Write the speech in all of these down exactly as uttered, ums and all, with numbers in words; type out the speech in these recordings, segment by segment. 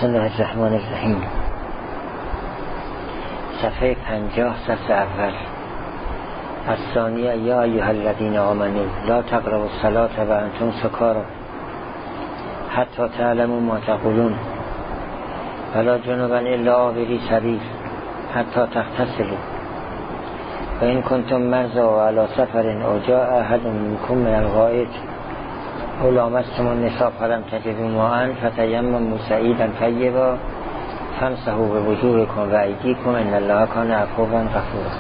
بسم الله الرحمن الرحیم. صفحه پنجاه صفحه اول. الثانیه یا ایها الذین آمنوا لا تقربوا الصلاة و انتم سکاری حتی تعلموا ما تقولون ولا جنبا الا عابری سبیل حتی تغتسلوا و ان کنتم مرضی و علی سفر او جاء احد منکم من الغائط او لامستم النساء فلم تجدوا ماء فتیمموا صعیدا طیبا فامسحوا بوجوهکم و ایدیکم ان الله کان عفوا غفورا.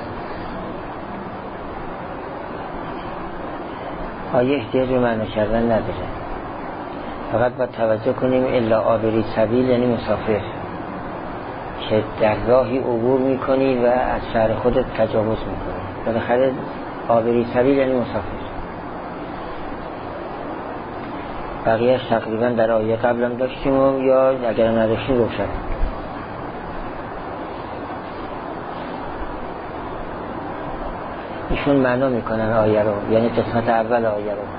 آیه احتیاج به معنی کردن نداره، فقط باید توجه کنیم الا عابری سبیل یعنی مسافر که در راهی عبور میکنی و از شهر خودت تجاوز میکنی. بالاخره عابری سبیل یعنی مسافر. بقیهش تقریبا در آیه قبلم داشتیم و یا اگر نداشتیم روشن. ایشون معنا میکنن آیه رو، یعنی قسمت اول آیه رو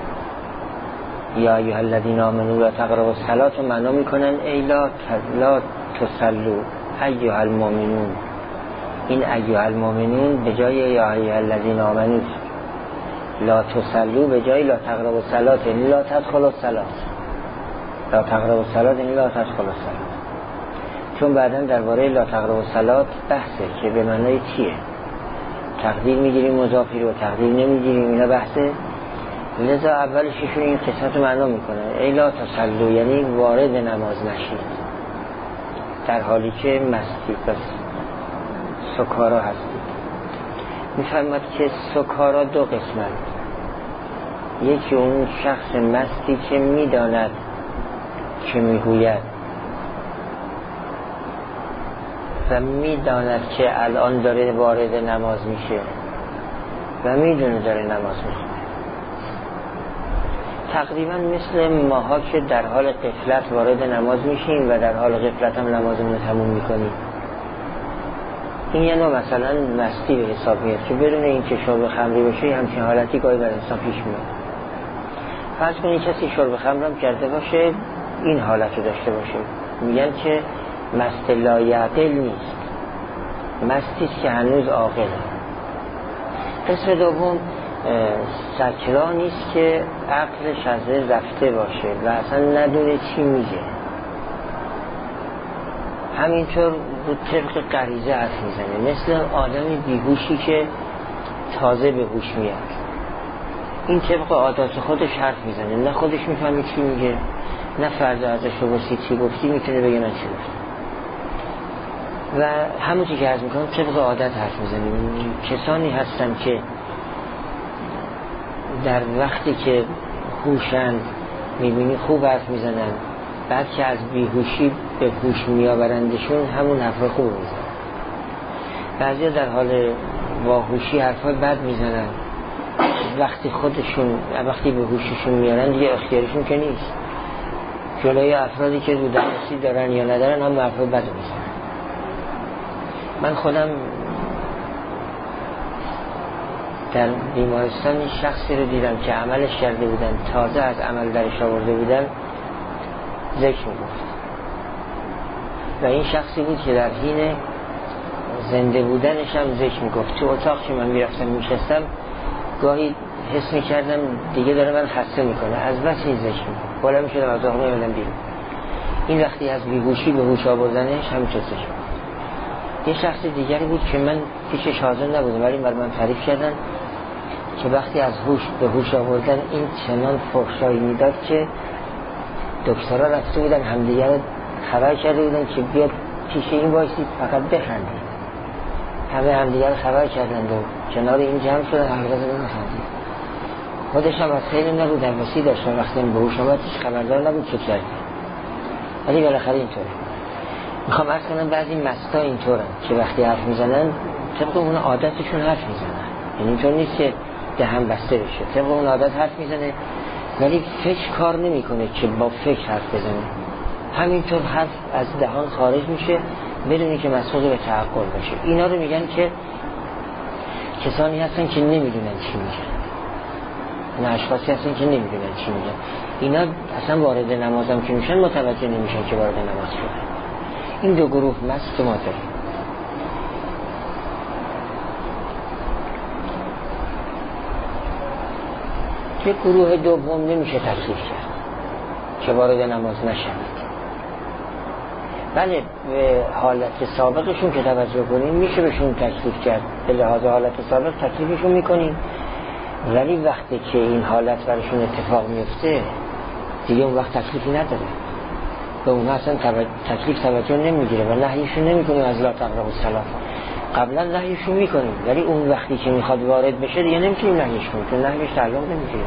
یا ایها الذین آمنوا لا تقربوا الصلاة رو معنا میکنن ای لا لا تصلوا ایها المؤمنون. این ایها المؤمنون به جای یا ایها الذین آمنوا، لا تصلوا به جای لا تقربوا الصلاة یعنی لا تدخلوا الصلاة. لا تقربوا الصلاة یعنی لا تدخلوا الصلاة. چون بعداً درباره لا تقربوا الصلاة بحثه که به معنای چیه، تقدیر میگیریم مضافی رو، تقدیر نمیگیریم، اینا بحثه. لذا اولش ایشون این قسمت رو معنا میکنه ای لا تصلوا یعنی وارد نماز نشید در حالی که مستی بس سکارا هستید. میفهمد که سکارا دو قسمت، یکی اون شخص مستی که میداند که میگوید و میداند که الان داره وارد نماز میشه و میدونه داره نماز میشه. تقریبا مثل ماها که در حال غفلت وارد نماز میشیم و در حال غفلت هم نمازمون رو تموم میکنیم. این یه نوع مثلا مستی به حساب میاد که بدون اینکه شرب خمری باشه همچین حالتی گاهی بر انسان پیش میاد. فرض کنید کسی شرب خمر هم کرده باشه این حالت رو داشته باشه، میگن که مست لایعقل نیست، مستیست که هنوز عاقله. قسم دوم سکرا نیست که عقلش از رفته باشه و اصلا ندونه چی میگه، همینطور رو طبق غریزه حرف میزنه، مثل آدمی بیهوشی که تازه به هوش میاد. این طبق عادات خودش حرف میزنه، نه خودش میفهمه چی میگه، نه فردا ازش رو باسی چی گفتی میتونه بگه من چی گفتم. و همون چی که عرض میکنم طبق عادت حرف میزنیم. کسانی هستن که در وقتی که هوشن میبینی خوب حرف میزنن، بعد که از بیهوشی به هوش میآورندشون همون حرف خوب میزنن. بعضی در حال باهوشی حرفای بد میزنن، وقتی خودشون وقتی به هوششون میارن دیگه اختیارشون که نیست، جلوی افرادی که رو دستی دارن یا ندارن هم حرفای بد میزنن. من خودم در بیمارستان شخصی رو دیدم که عملش کرده بودن، تازه از عمل درش آورده بودن، ذکر میگفت و این شخصی بود که در حین زنده بودنش هم ذکر میگفت. تو اتاق که من میرفتم میشستم گاهی حس میکردم دیگه داره من خسته میکنه، از بس این ذکر میگفت، بالا میشدم از اتاق میمدم بیرون. این وقتی از بیهوشی به هوش آوردنش همینطور ذکر میگفت. یه شخص دیگری بود که من پیشش حاضر نبودم ولی بر من تعریف کردن که وقتی از هوش به هوش آوردن این چنان فحشایی میداد که دکترها رفته بودن همدیگه رو خبر کرده بودن که بیاد پیش این وایسید فقط بخندید. همه همدیگه رو خبر کردن و کنار این جمع شدن هر روز بخندید. خودش هم از خیلی نبود، در وسیع داشتن وقتی به هوش آمد هیچ خبردار نبود چه کرد، ولی بالاخره اینطوره. میخوام عرض کنم بعضی مستا اینطورن که وقتی حرف میزنن طبق اون عادتشون حرف میزنن، یعنی اینطور نیست که دهن بسته بشه، طبق اون عادت حرف میزنه ولی فکر کار نمیکنه که با فکر حرف بزنه، همینطور حرف از دهان خارج میشه بدون اینکه مسبوق به تعقل باشه. اینا رو میگن که کسانی هستن که نمیدونن چی میگن این اشخاصی هستن که نمیدونن چی میگن. اینا اصلا وارد نماز هم که میشن متوجه نمیشن که وارد نماز شدن. این دو گروه مست ما داریم. که گروه دوم نمیشه تصریف کرد که وارد نماز نشند. بله به حالت سابقشون که توجه کنیم میشه بهشون تکلیف کرد، به لحاظ حالت سابق تکلیفشون میکنیم، ولی وقتی که این حالت برشون اتفاق میفته دیگه اون وقت تکلیفی نداره، به اون اصلا تکلیف توجه نمیگیره و نهیشون نمیکنیم از لا تقربوا الصلاة. قبلا نهیشون میکنیم ولی اون وقتی که میخواد وارد بشه دیگه نمیتونیم نهیش کنیم، چون نهیش تعلق نمیگیره،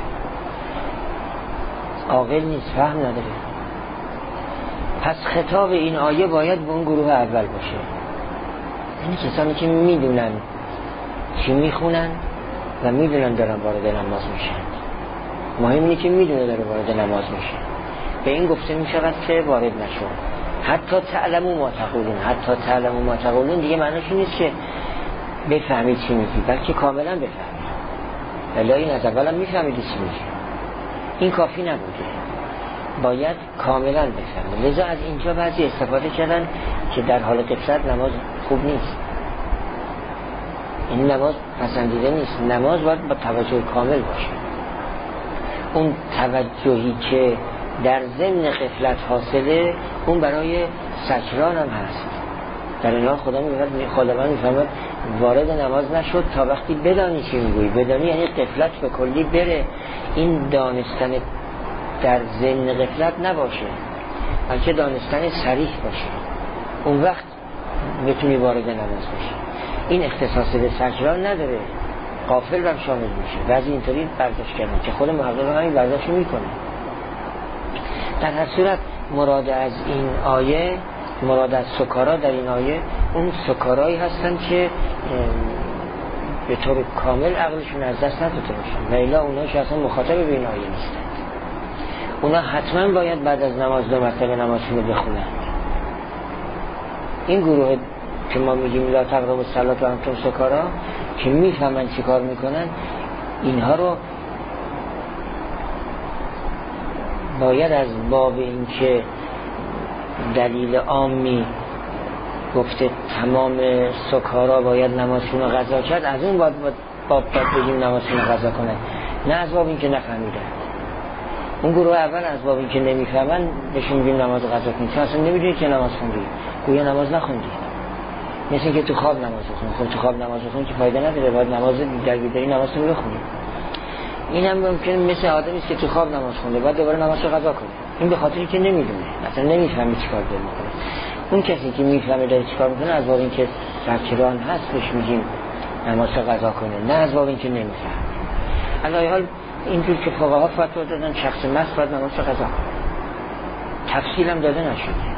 عاقل نیست، فهم نداره. پس خطاب این آیه باید به اون گروه اول باشه، یعنی کسانی که میدونن چی میخونن و میدونن دارن وارد نماز میشن. مهم اینه که میدونه داره وارد نماز میشه. به این گفته میشود که وارد نشون. حتی تعلموا ما تقولون، حتی تعلموا ما تقولون دیگه معنیش نیست که بفهمید چی میگی، بلکه کاملا بفهمید. الا این از اولم میفهمید چی میگی، این کافی نبوده، باید کاملا بفهمید. لذا از اینجا بعضی استفاده کردن که در حال غفلت نماز خوب نیست، این نماز پسندیده نیست، نماز باید با توجه کامل باشه. اون توجهی که در ضمن غفلت حاصله اون برای سکران هم هست. در این حال خدا میگه خداوند میفهمد وارد نماز نشد تا وقتی بدانی چی میگویی. بدانی یعنی غفلت به کلی بره، این دانستن در ضمن غفلت نباشه بلکه دانستن صریح باشه، اون وقت بتونی وارد نماز بشی. این اختصاص به سکران نداره، غافل هم شامل میشه. بعضی اینطوری برداشت کردن که خود محقق همین برداشت میکنه. در هر صورت مراد از این آیه، مراد از سکارا در این آیه اون سکارایی هستن که به طور کامل عقلشون از دست نداده باشن، و الا اونا که اصلا مخاطب به این آیه نیستن. اونا حتما باید بعد از نماز دو مرتبه نمازشون رو بخونن. این گروه که ما میگیم لا تقربوا الصلاة و انتم سکارا که میفهمن چی کار میکنن، اینها رو باید از باب این که دلیل عامی گفته تمام سکارا باید نمازشون رو قضا کرد، از اون باید باب باید بگیم نمازشون رو قضا کنن، نه از باب این که نفهمیدن. اون گروه اول از باب این که نمیفهمن بهشون میگیم نماز قضا کنید، اصلا نمیدونید که نماز خوندی، گویا نماز نخوندی. مثل این که تو خواب نماز بخونی، خب تو خواب نماز بخونی که فایده نداره، باید نماز در بیداری نمازتون رو بخونی. این هم ممکنه مثل آدمی است که تو خواب نماز خونده بعد دوباره نماز رو قضا کنه، این به خاطری که نمیدونه، اصلا نمیفهمه چیکار داره میکنه. اون کسی که میفهمه داره چیکار میکنه از باب این که سکران هست بهش میگیم نماز رو قضا کنه، نه از باب این که نمیفهمه. علی حال اینجور که فقها فتوا دادن شخص مست باید نماز رو قضا کنه، تفصیل هم داده نشده.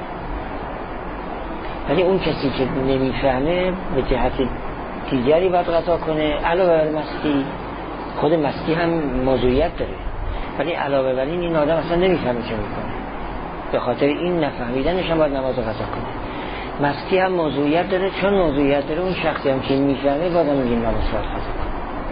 ولی اون کسی که نمیفهمه به جهت دیگری باید قضا کنه. علاوه بر مستی، خود مستی هم موضوعیت داره، ولی علاوه بر این این آدم اصلا نمیفهمه چه میکنه، به خاطر این نفهمیدنش هم باید نماز رو قضا کنه. مستی هم موضوعیت داره، چون موضوعیت داره اون شخصی هم که میفهمه باید میگیم نماز رو قضا کنه.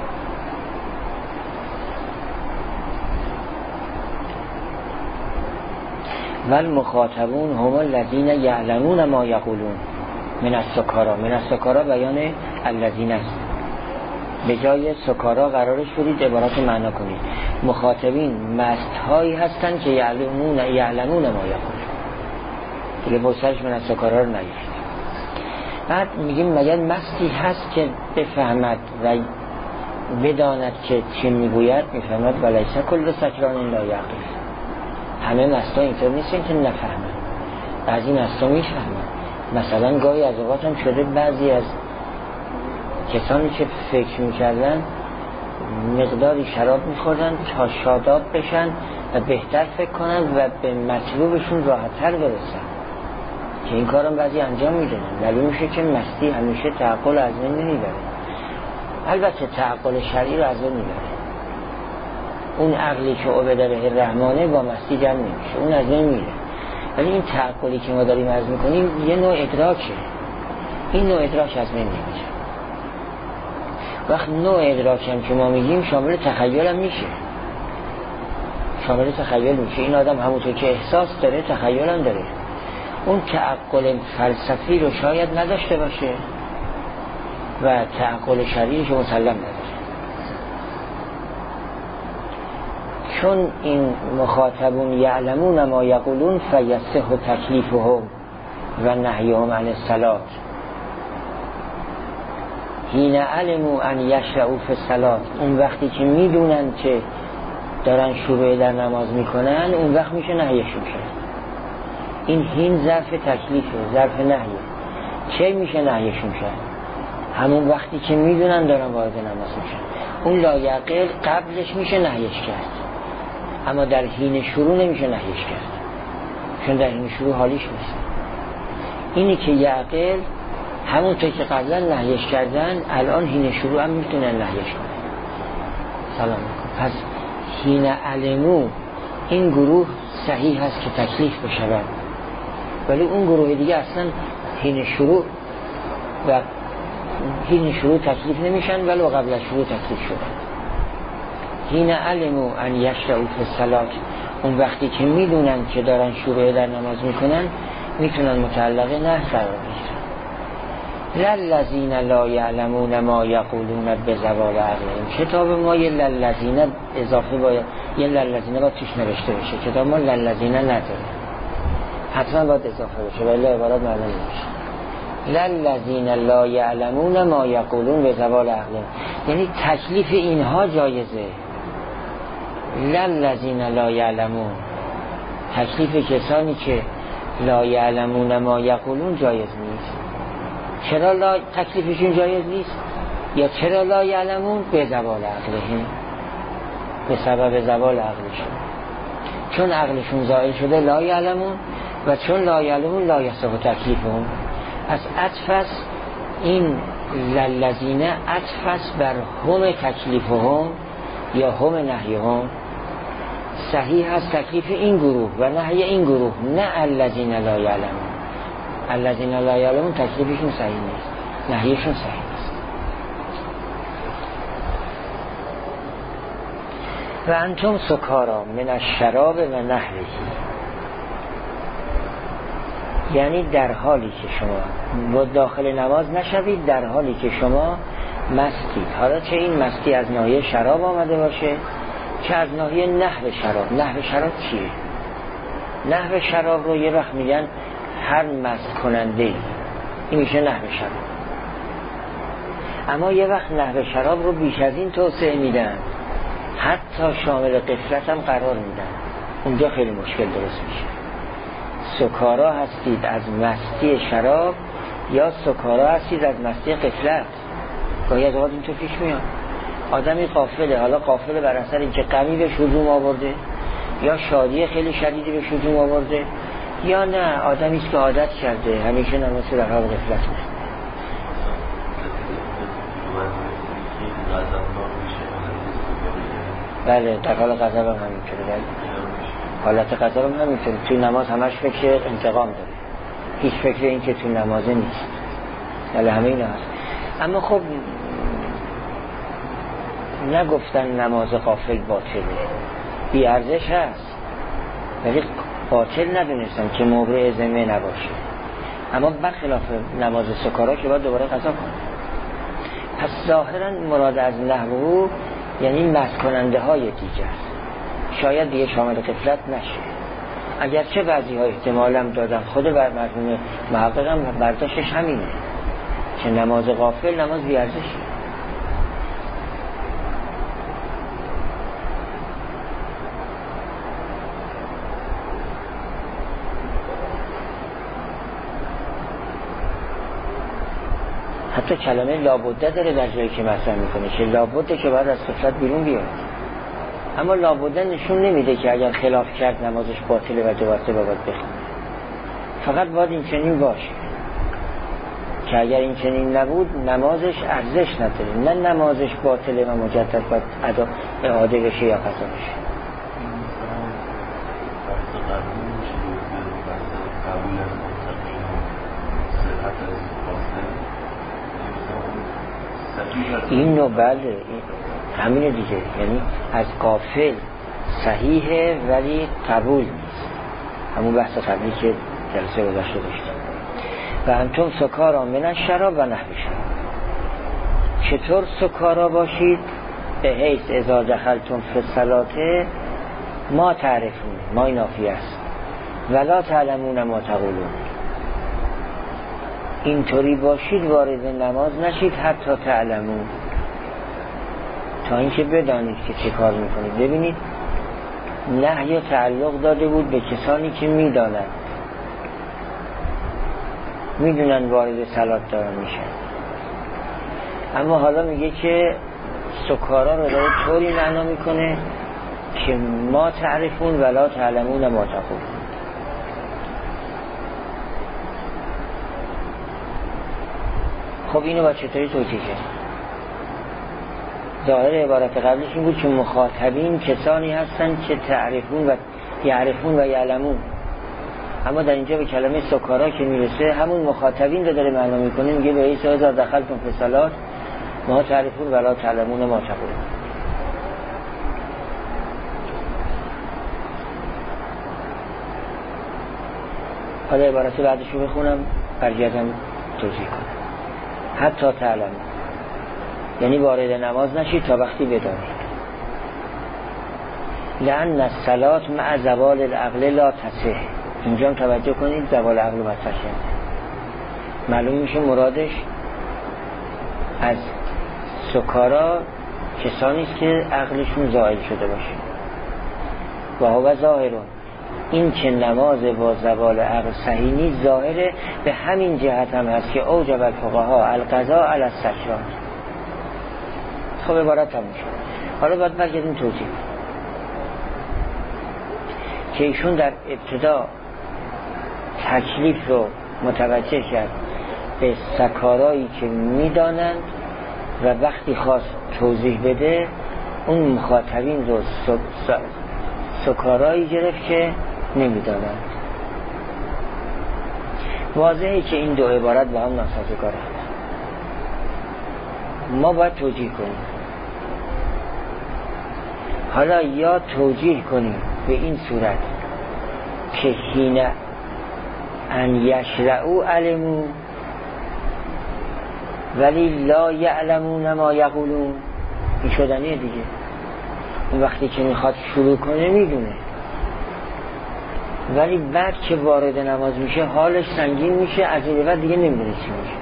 والمخاطبون هم الذین یعلمون ما یقولون من السکارا. من السکارا بیان الذین است، به جای سکارا قرارش بدید عبارت معنا کنید. مخاطبین مست هایی هستن که یعلمون یعلمون ما یقولون، دیگه بوسرش من السکارا رو نگید. بعد میگیم مگر مستی هست که بفهمد و بداند که چی میگوید؟ میفهمد ولیس کل سکران لا یعقل. همه مستا اینطور نیستن که نفهمن، بعضی مستا میفهمن. مثلا گاهی از اوقات هم شده بعضی از کسانی که فکر میکردن مقداری شراب میخوردن تا شاداب بشن و بهتر فکر کنن و به مطلوبشون راحت‌تر برسن، که این کارم بعضی انجام میدن. ولی میشه که مستی همیشه تعقل از بین نمیبره. البته تعقل شرعی رو از بین میبره. اون عقلی که عبد به الرحمنه با مستی جمع نمیشه، اون از بین میره. ولی این تعقلی که ما داریم عرض میکنیم یه نوع ادراکه، این نوع ادراک از بین نمیشه. وقت نوع ادراک هم که ما میگیم شامل تخیل هم میشه. شامل تخیل میشه. این آدم همونطور که احساس داره تخیل هم داره. اون تعقل فلسفی رو شاید نداشته باشه و تعقل شرعی رو مسلم نداره، چون این مخاطبون یعلمون ما یقولون فیصح تکلیفهم و نهیهم عن الصلاة حین علموا ان یشرعوا فی الصلاة. اون وقتی که میدونن که دارن شروع در نماز میکنن اون وقت میشه نهیشون شد. این هین ظرف تکلیفه، ظرف نهیه. چه میشه نهیشون شد؟ همون وقتی که میدونن دارن وارد نماز میشن. اون لایعقل قبلش میشه نهیش کرد، اما در حین شروع نمیشه نهیش کرد، چون در حین شروع حالیش نیست. اینی که یعقل همونطور که قبلا نهیش کردن الان حین شروع هم میتونن نهیش کنن. سلام علیکم. پس حین علمو این گروه صحیح هست که تکلیف بشود، ولی اون گروه دیگه اصلا حین شروع و حین شروع تکلیف نمیشن ولی قبل از شروع تکلیف شدن. حین علمو ان یشرعوا فی الصلاة، اون وقتی که میدونن که دارن شروع در نماز میکنن میتونن متعلق نه قرار بگیرن. للذین لا یعلمون ما یقولون بزوال عقلهم. کتاب ما یه للذین اضافه باید، یه للذین باید توش نوشته بشه. کتاب ما للذین نداره، حتما باید اضافه بشه ولی عبارات معلوم نمیشه. للذین لا یعلمون ما یقولون بزوال عقلهم، یعنی تکلیف اینها جایزه. للذین لا یعلمون، تکلیف کسانی که لا یعلمون ما یقولون جایز نیست. چرا لا تکلیفشون جایز نیست؟ یا چرا لا یعلمون؟ به زوال عقلهم، به سبب زوال عقلشون، چون عقلشون زائل شده لا یعلمون، و چون لا یعلمون لا یصح تکلیفهم. از عطف این للذین عطف بر هم تکلیفهم یا هم نهیهم. صحیح است تکلیف این گروه و نهی این گروه، نه الذین لا یعلمون. الذین لا یعلمون تکلیفشون صحیح نیست، نهیشون صحیح است. و انتم سکارا من الشراب و نحوه، یعنی در حالی که شما داخل نماز نشوید در حالی که شما مستید. حالا چه این مستی از ناحیه شراب آمده باشه چه از ناحیه نحو شراب. نحو شراب چیه؟ نحو شراب رو یه وقت میگن هر مست کننده ای، این میشه نحو شراب. اما یه وقت نحو شراب رو بیش از این توسعه میدن، حتی شامل غفلت هم قرار میدن. اونجا خیلی مشکل درست میشه. سکارا هستید از مستی شراب یا سکارا هستید از مستی غفلت. گاهی از اوقات اینطور پیش میاد آدمی غافله، حالا غافله بر اثر اینکه غمی به هجوم آورده یا شادی خیلی شدیدی به هجوم آورده، یا نه آدمی است که عادت کرده همیشه نماز در حال غفلت می‌خونه. بله در حال غضب هم همینطوره. بله حالت غضب هم همینطوره. توی نماز همش فکر انتقام داره، هیچ فکر این که توی نمازه نیست. بله همه اینا هست. اما خب نگفتن نماز غافل باطله، بی ارزش هست، ولی باطل ندونستن که موضع ذمه نباشه. اما برخلاف نماز سکارا که باید دوباره قضا کنه. پس ظاهرا مراد از نحوه یعنی مست کننده های دیگر، شاید دیگه شامل غفلت نشه. اگرچه بعضی ها احتمالم دادن، خود بر مرحوم محققم برداشتش همینه که نماز غافل نماز بی ارزشه. حتی کلمه لابده داره در جایی که مطرح میکنه که لابده که بعد از غفلت بیرون بیاد. اما لابده نشون نمیده که اگر خلاف کرد نمازش باطله و دوباره باید بخونه. فقط باید این چنین باشه که اگر این چنین نبود نمازش ارزش نداره، نه نمازش باطله و مجدد باید ادا اعاده بشه یا قضا بشه. این نوع بله همینه دیگه، یعنی از غافل صحیحه ولی قبول نیست. همون بحث قبلی که جلسه گذشته داشتیم. و انتم سکارا من الشراب و نحوش. چطور سکارا باشید؟ به حیث اذا دخلتم فی الصلاة ما تعرفون، ما نافیه است، ولا تعلمون ما تقولون. اینطوری باشید وارد نماز نشید حتی تعلمون، تا اینکه بدانید که چه کار میکنید. ببینید نهی تعلق داده بود به کسانی که میدانند، میدونن وارد صلات دارن میشن، اما حالا میگه که سکارا رو داره طوری معنا میکنه که ما تعرفون ولا تعلمون ما تقولون. خب اینو با چطوری توجیه کرد؟ ظاهر عبارت قبلش این بود که مخاطبین کسانی هستن که تعرفون و یعرفون و یعلمون، اما در اینجا به کلمه سکارا که میرسه همون مخاطبین رو داره معنا میکنه. میگه به این سوال دخلتم فی الصلاة ما تعرفون ولا تعلمون ما تقولون. حالا عبارت بعدش رو بخونم برگردم توضیح کنم. حتی تعلمون یعنی وارد نماز نشید تا وقتی بدانید. لأن الصلاة مع زوال العقل لا تصح. اینجا هم توجه کنید زوال عقل مطرح کرده. معلوم میشه مرادش از سکارا کسانی است که عقلشون زائل شده باشه. و هو ظاهرون، این که نماز با زوال عقل صحیح نیست ظاهره. به همین جهت هم هست که اوجب الفقهاء القضاء علی السکران. خب عبارت هم میشه. حالا باید برگردیم توضیح که ایشون در ابتدا تکلیف رو متوجه کرد به سکارایی که میدانند و وقتی خواست توضیح بده اون مخاطبین رو سکارایی گرفت که نمیدانند. واضحه که این دو عبارت با هم ناسازگارند. ما باید توجیه کنیم. حالا یا توجیه کنیم به این صورت که حین ان یشرعوا علموا ولی لا یعلمون ما یقولون. این شدنیه دیگه. اون وقتی که میخواد شروع کنه میدونه، ولی بعد که وارد نماز میشه حالش سنگین میشه، از این بعد دیگه نمیدونه چی میشه.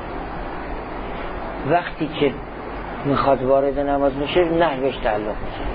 وقتی که میخواد وارد نماز میشه نحوش تعلق میشه.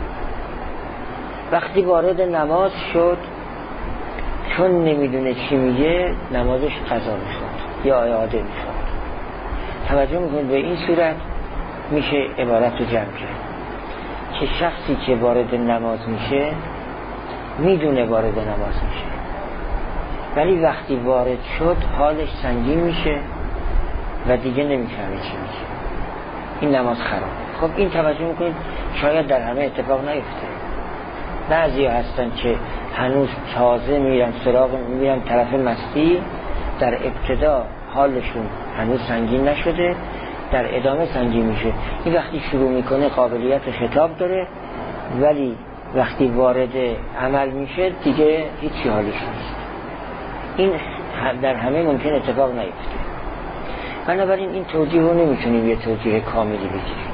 وقتی وارد نماز شد چون نمیدونه چی میگه نمازش قضا میشد یا اعاده میشد. توجه میکنید به این صورت میشه عبارت رو جمع کرد که شخصی که وارد نماز میشه میدونه وارد نماز میشه، ولی وقتی وارد شد حالش سنگین میشه و دیگه نمیفهمه چی میشه. این نماز خراب. خب این توجه میکنید شاید در همه اتفاق نیفته. بعضی هستن که هنوز تازه میرن سراغ میرن طرف مستی، در ابتدا حالشون هنوز سنگین نشده، در ادامه سنگین میشه. این وقتی شروع میکنه قابلیت خطاب داره، ولی وقتی وارد عمل میشه دیگه هیچی حالش نیست. این در همه ممکن اتفاق نیفته. بنابراین این توجیه رو نمیتونیم یه توجیه کاملی بگیریم.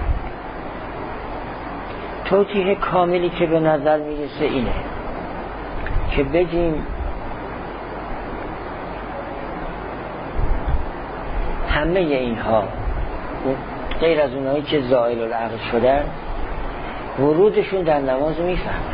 توجیه کاملی که به نظر میرسه اینه که بگیم همه اینها غیر از اونهایی که زائل العقل شدن ورودشون در نماز میفهمن،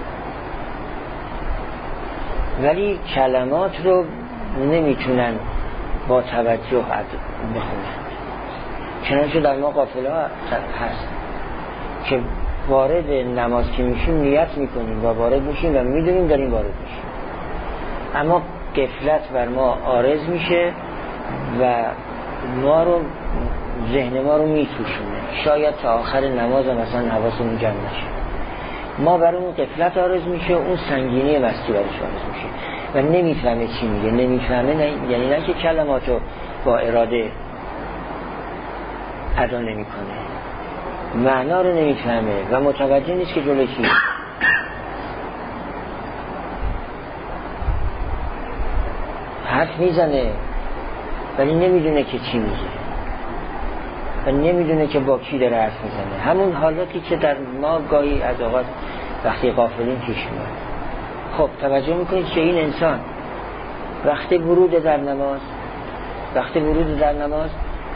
ولی کلمات رو نمیتونن با توجه بخونن. چنانچه در ما قافله هست که وارد نماز که میشیم نیت میکنیم و وارد میشیم و میدونیم داریم وارد میشیم، اما غفلت بر ما عارض میشه و ما رو ذهن ما رو میپوشونه. شاید تا آخر نماز مثلا حواسمون جمع نشه، ما برای اون غفلت عارض میشه، اون سنگینی مستی برش عارض میشه و نمیفهمه چی میگه. نمیفهمه نه یعنی نه که کلماتو با اراده ادا نمیکنه، معنا رو نمیفهمه و متوجه نیست که جلوی چیه. حرف میزنه ولی نمیدونه که چی میگه و نمیدونه که با کی داره حرف میزنه. همون حالاتی که در ما گاهی از اوقات وقتی غافلین پیش میاد. خب توجه میکنید که این انسان وقتی ورود در نماز وقتی ورود در نماز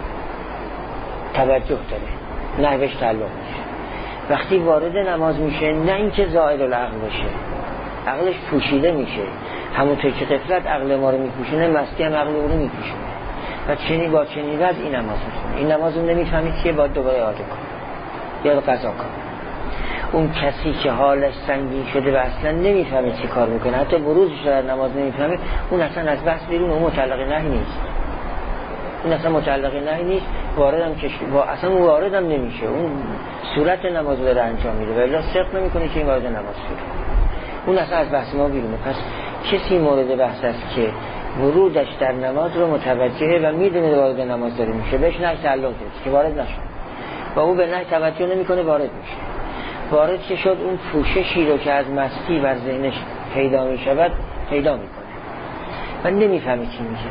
توجه داره، نحوش تعلق میشه. وقتی وارد نماز میشه نه اینکه زائد العقل باشه، عقلش پوشیده میشه. همونطور که غفلت عقل ما رو میپوشونه، مستی هم عقل رو میپوشونه و چنین با چنین وضع این نماز میخونه. این نماز رو نمیفهمید که باید دوباره اعاده کنه یا قضا کنه. اون کسی که حالش سنگین شده و اصلا نمیفهمه چی کار میکنه، حتی بروزش در نماز نمیفهمه، اون اصلا از بحث بیرون، اون متعلق نهی نیست. اون اصلا متعلق نهی نیست، واردم کش با اصلا اون واردم نمیشه. اون صورت نماز رو داره انجام میده و الا صدق نمیکنه که این وارد نماز شده. اون اصلا از بحث ما بیرونه. پس کسی مورد بحث است که ورودش در نماز رو متوجهه و میدونه وارد نماز داره میشه، بهش نه تعلق داره که وارد نشه و او به نه توجه نمیکنه، وارد میشه. وارد که شد، اون پوششی رو که از مستی بر ذهنش پیدا میشود پیدا میکنه و نمیفهمی چی میگه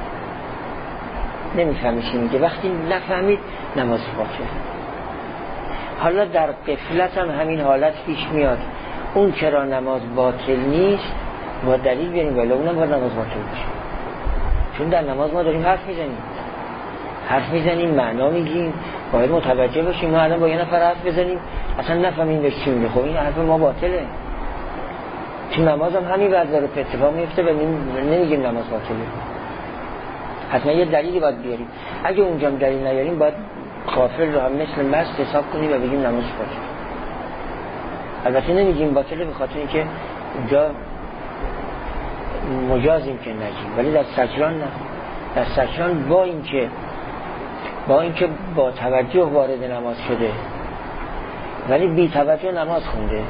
نمیفهمی چی میگه وقتی نفهمید نماز باطله. حالا در غفلت هم همین حالت پیش میاد. اون چرا نماز باطل نیست با دلیل بیاریم، ولی اونم با نماز باطل میشه. چون در نماز ما داریم حرف میزنیم حرف میزنیم معنا میگیم، باید متوجه باشیم. ما الان با یه نفر حرف بزنیم اصلا نفهمیم بهش چی میگه، خب این حرف ما باطله. چون نماز هم همین وضع رو اتفاق میفته و نمیگیم نماز باطله. حتما یه دلیلی باید بیاریم. اگه اونجا هم دلیل نیاریم باید غافل رو هم مثل مست حساب کنیم و بگیم نماز باطله. البته نمیگیم باطله به خاطر اینکه اونجا مجازیم که نگیم، ولی در سکران نه. در سکران با اینکه با اینکه با توجه وارد نماز شده ولی بی توجه نماز خونده،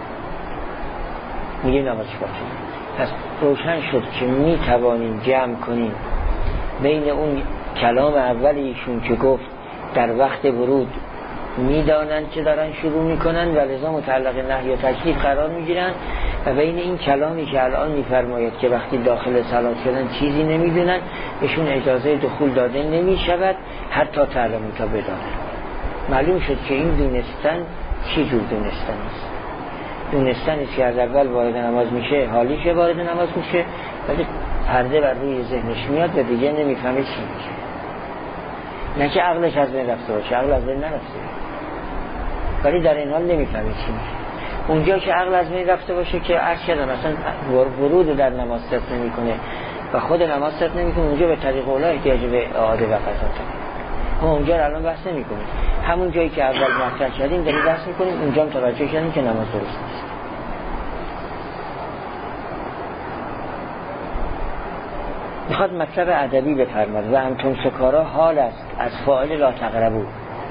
میگیم نماز باطله. پس روشن شد که می توانیم جمع کنیم بین اون کلام اول ایشون که گفت در وقت ورود میدانند که دارن شروع میکنن و لذا متعلق نهی و تکلیف قرار میگیرن، و بین این کلامی که الان میفرماید که وقتی داخل صلات شدن چیزی نمیدونن، بهشون اجازه دخول داده نمیشود حتی تعلمی تا بدانن. معلوم شد که این دونستن چی جور دونستن است. دونستن است که از اول وارد نماز میشه، حالیشه وارد نماز میشه، ولی پرده بر روی ذهنش میاد و دیگه نمیفهمه چی میشه. نه که عقلش از بین رفته باشه، عقل از بین نرفته، ولی در این حال نمیفهمه چی میشه. اونجا که عقل از بین رفته باشه که عرض کردم مثلا ورود در نماز ست نمیکنه و خود نماز ست نمیکنه، اونجا به طریق اولا احتیاج به اعاده و قضا داره. ما اونجا رو الان بحث نمیکنیم، همون جایی که اول مطرح کردیم داریم بحث میکنیم، اونجا هم توجه کردیم که نماز درست نیست. میخواد مطلب ادبی بفرماد و انتم سکارا حال است از فاعل لا تقربو.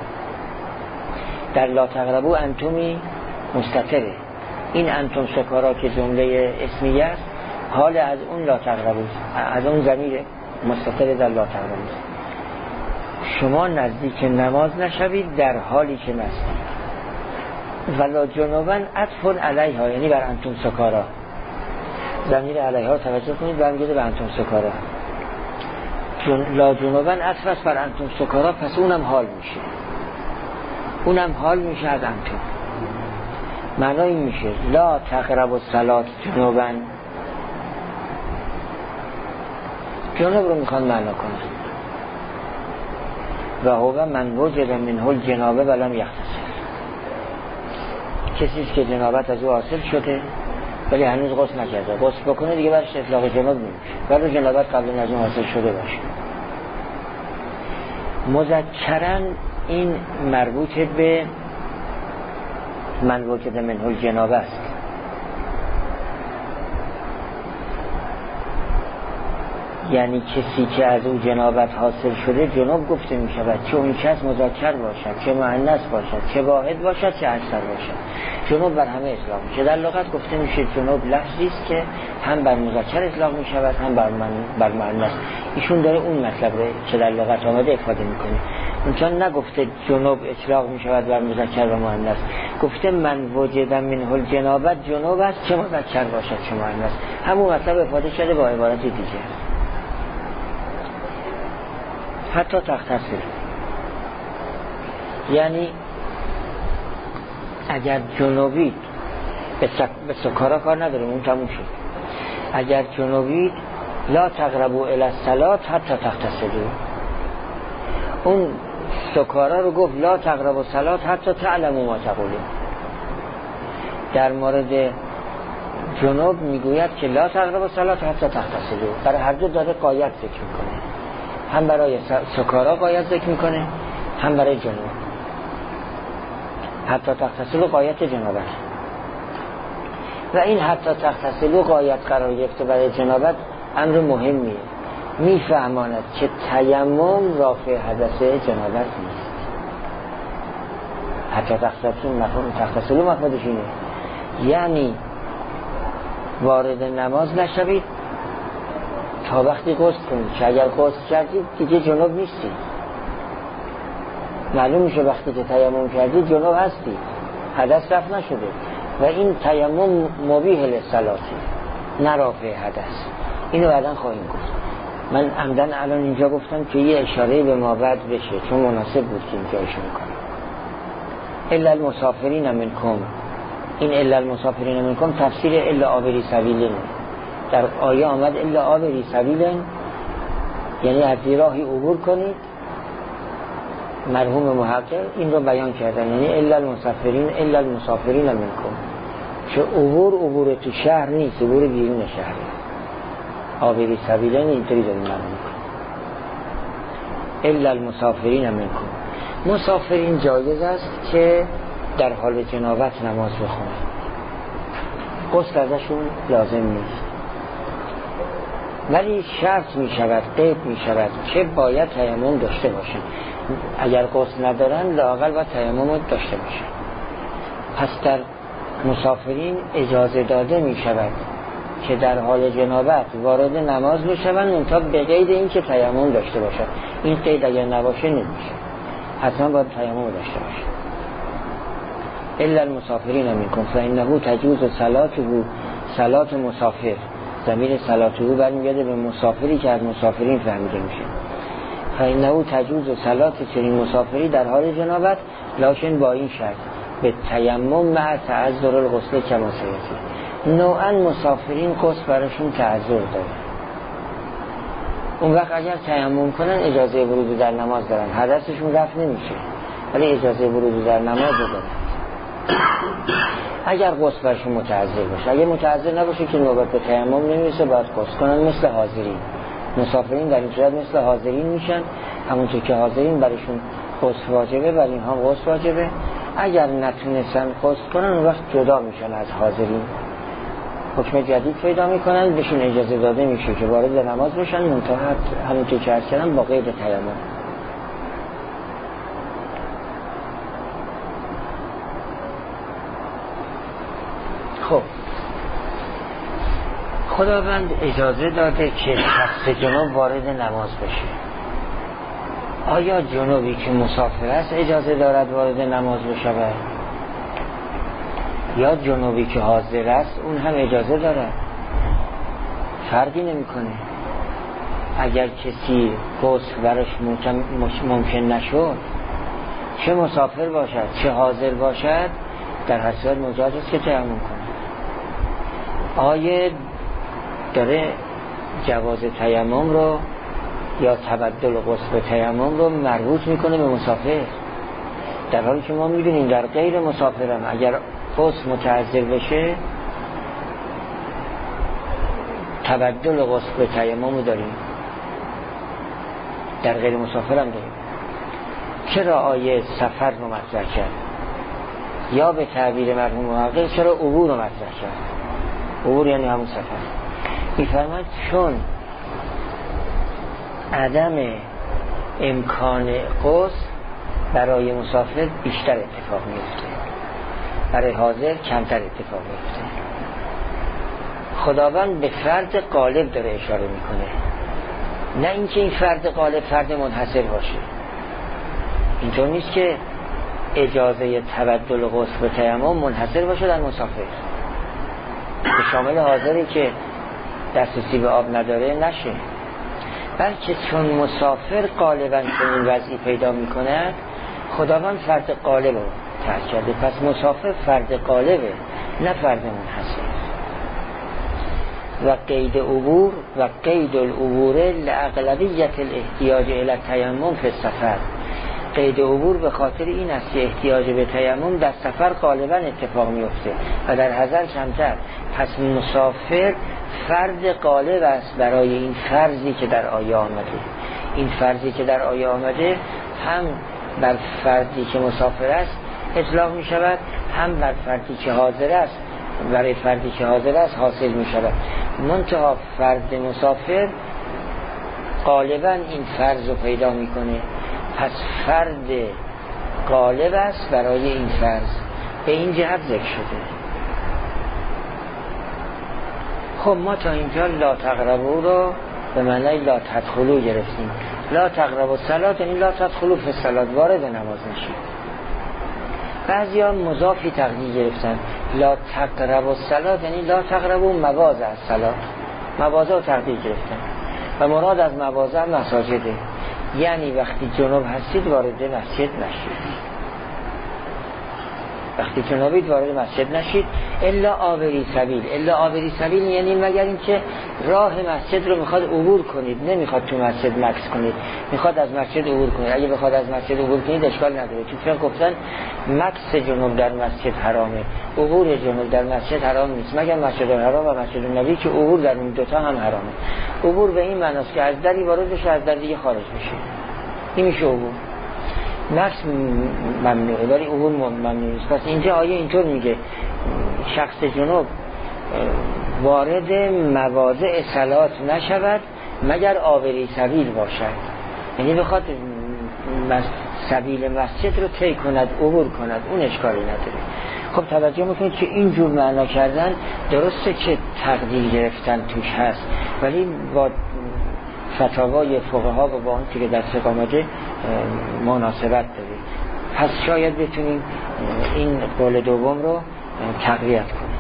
در لا تقربو انتمی مستتره. این انتم سکارا که جمله اسمیه است، حال از اون لا تقربو، از اون ضمیر مستتر در لا تقربو. شما نزدیک نماز نشوید در حالی که مستید. ولا جنوبن عطف علیها، یعنی بر انتم سکارا. ضمیر علیها توجه کنید، برمیگرده به انتم سکارا. جن... لا جنوبن عطف است بر انتم سکارا، پس اونم حال میشه. اونم حال میشه از انتم. معنی این میشه لا تقربوا الصلاة جنوبن. جنوب رو میخوان معنا کنن و هو من وجد منه الجنابه ولم یغتسل. کسی که جنابت از او حاصل شده ولی هنوز غسل نکرده، غسل بکنه دیگه برش اطلاق جناب نمیشه، ولی جنابت قبل از اون حاصل شده باشه. مذکرن این مربوط به من وجد منه الجنابه است. یعنی کسی که از او جنابت حاصل شده جنوب گفته می شود، چه اون کس مذکر باشد، چه مؤنث باشد، چه واحد باشد، چه اکثر باشد. جنوب بر همه اطلاق میشه. در لغت گفته میشه جنوب لفظی است که هم بر مذکر اطلاق می شود هم بر من بر مؤنث. ایشون داره اون مطلب رو که در لغت آمده افاده میکنه. چون نگفته جنوب اطلاق می شود بر مذکر و مؤنث، گفته من وجد منه الجنابت جنوب است، چه مذکر باشد چه مؤنث. همون مطلب افاده شده با عبارت دیگه. حتی تغتسل، یعنی اگر جنوبید به, سک... به سکارا کار نداریم، اون تموم شد. اگر جنوبید لا تقربوا الی الصلاة حتی تغتسلوا، اون سکارا رو گفت لا تقربوا الصلاة حتی تعلموا ما تقولون. در مورد جنوب میگوید که لا تقربوا الصلاة حتی تغتسلوا. برای هر دو داره قایت ذکر میکنه، هم برای سکارا قایت ذکر میکنه هم برای جنوب. حتی تغتسلوا قایت جنابت، و این حتی تغتسلوا قایت قرار گرفته برای جنابت امر مهمیه. میفهماند که تیمم رافع حدث جنابت نیست. حتی تغتسلوا مفهوم تغتسلوا مفهومش اینه، یعنی وارد نماز نشوید تا وقتی غسل کنید، که اگر غسل کردید دیگه جنوب نیستید. معلوم میشه وقتی که تیمم کردید جنوب هستید، حدث رفع نشده و این تیمم مبیح للصلاتی نه رافع حدث. اینو بعداً خواهیم گفت. من عمدن الان اینجا گفتم که یه اشاره به ما بعد بشه، چون مناسب بود که اینجا اشاره کنم. الا المسافرین منکم، این الا المسافرین منکم تفسیر الا عابری سبیلین. در آیه آمد الا عابری سبیلین، یعنی از راهی عبور کنید. مرحوم محقق این رو بیان کردن، یعنی الا المسافرین الا المسافرین منکم، که عبور عبور تو شهر نیست، عبور بیرون شهر. عابری سبیلین اینطوری داریم معنی میکنه. الا المسافرین منکم، مسافرین جایز است که در حال جنابت نماز بخونن، غسل ازشون لازم نیست، ولی شرط می شود، قید می شود که باید تیمم داشته باشن. اگر غسل ندارن لااقل باید تیمم داشته باشن. پس در مسافرین اجازه داده می شود که در حال جنابت وارد نماز بشوند، تا به قید این که تیمم داشته باشن. این قید اگر نباشه نمیشه، حتما باید تیمم داشته باشن. الا المسافرین منکم فانه تجوز صلاته، صلات مسافر، ضمیر صلاته برمیگرده به مسافری که از مسافرین فهمیده میشه. فانه تجوز صلات چنین مسافری در حال جنابت، لکن با این شرط به تیمم مع تعذر الغسل کما سیاتی. نوعا مسافرین غسل براشون تعذر داره، اون وقت اگر تیمم کنن اجازه ورود در نماز دارن، حدثشون رفع نمیشه ولی اجازه ورود در نماز دارن. اگر غسل برشون متعذر باشه، اگر متعذر نباشه که نوبت به تیمم نمیرسه باید غسل کنن، مثل حاضرین. مسافرین در این صورت مثل حاضرین میشن، همونطور که حاضرین برشون غسل واجبه برای اینها غسل واجبه. اگر نتونستن غسل کنن اون وقت جدا میشن از حاضرین، حکم جدید پیدا میکنن، بهشون اجازه داده میشه که وارد نماز بشن، منتها همونطور که عرض کردم با قید تیمم. خب خداوند اجازه داده که شخص جنوب وارد نماز بشه. آیا جنوبی که مسافر است اجازه دارد وارد نماز بشه، یا جنوبی که حاضر است اون هم اجازه دارد؟ فرقی نمیکنه. اگر کسی غسل براش ممکن نشد، چه مسافر باشد چه حاضر باشد، در هر صورت مجاز است که تیمم کنه. آیه داره جواز تیمم رو یا تبدل غسل به تیمم رو مربوط میکنه به مسافر، در حالی که ما میدونیم در غیر مسافرم اگر غسل متعذر بشه تبدل غسل به تیمم رو داریم، در غیر مسافرم داریم. چرا آیه سفر رو مطرح کرد؟ یا به تعبیر مرحوم محقق چرا عبور رو مطرح کرد؟ عبور یعنی همون سفر. میفرماید چون عدم امکان غسل برای مسافر بیشتر اتفاق میفته، برای حاضر کمتر اتفاق میفته. خداوند به فرد غالب داره اشاره میکنه، نه اینکه این فرد غالب فرد منحصر باشه. اینطور نیست که اجازه تبدل غسل به تیمم منحصر باشه در مسافر، به شامل حاضری که دسترسی به آب نداره نشه، بلکه چون مسافر غالبا چنین وضعی پیدا میکنه خداوند فرد غالب رو ترک کرده. پس مسافر فرد غالبه نه فرد منحصر. و قید عبور و قید العبور لاغلبیت الاحتیاج الی التیمم فی السفر. قید عبور به خاطر این است که احتیاج به تیمم در سفر غالبا اتفاق میفته و در حضر کمتر. پس مسافر فرد غالب است برای این فرضی که در آیه آمده. این فرضی که در آیه آمده هم بر فردی که مسافر است اطلاق می شود، هم بر فردی که حاضر است برای فردی که حاضر است حاصل می شود. منتها فرد مسافر غالبا این فرض رو پیدا می کنه، پس فرد غالب است برای این فرض. به این جهت ذکر شده. خب ما تا اینجا لا تقربوا رو به معنی لا تدخلوا گرفتیم. لا تقربوا الصلاة یعنی لا تدخلوا فی الصلاة، وارد نماز نشید. بعضی ها مضافی تقدیر گرفتن، لا تقربوا الصلاة یعنی لا تقربوا مواضع الصلاة، مواضع رو تقدیر گرفتن و مراد از مواضع مساجده، یعنی وقتی جنوب هستید وارد مسجد نشید. وقتی جنوبید وارد مسجد نشید الا آبری سبیل. الا آبری سبیل یعنی مگر این که راه مسجد رو میخواد عبور کنید، نمیخواد تو مسجد مکث کنید، میخواد از مسجد عبور کنید. اگه بخواد از مسجد عبور کنید اشکال نداره، چون فقه گفتن مکث جنوب در مسجد حرامه، عبور جنوب در مسجد حرام نیست، مگر مسجد الحرام و مسجد النبی که عبور در این دوتا هم حرامه. عبور به این معناست که از دری وارد بشه از در دیگه خارج بشه، این میشه عبور. نفس ممنوعه ولی عبور ممنوع نیست. پس اینجا آیه اینطور میگه شخص جنوب وارد مواضع صلات نشود مگر عابری سبیل باشد، یعنی بخواد سبیل مسجد رو طی کند، عبور کند، اون اشکالی نداره. خب توجه میکنید که اینجور معنا کردن درسته که تقدیر گرفتن توش هست، ولی با فتاوای فقها و با اون که در فقه آمده مناسبت داره. پس شاید بتونیم این قول دوم رو تقویت کنیم.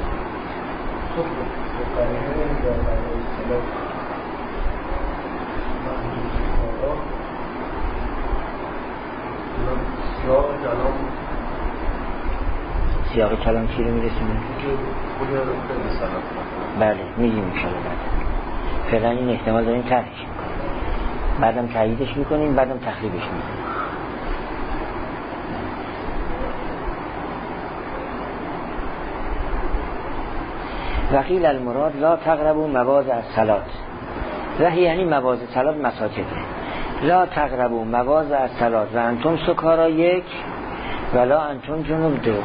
سیاق کلام چی رو میرسیم؟ بله میگیم انشاءالله. فعلا این احتمال داریم طرحش میکنیم، بعدم تاییدش میکنیم، بعدم تخریبش میکنیم. وقیل المراد لا تقربوا مواضع الصلاة، وحی یعنی مواضع صلاة مساجد. لا تقربوا مواضع الصلاة و انتم سکارا یک ولا انتم جنوب دو.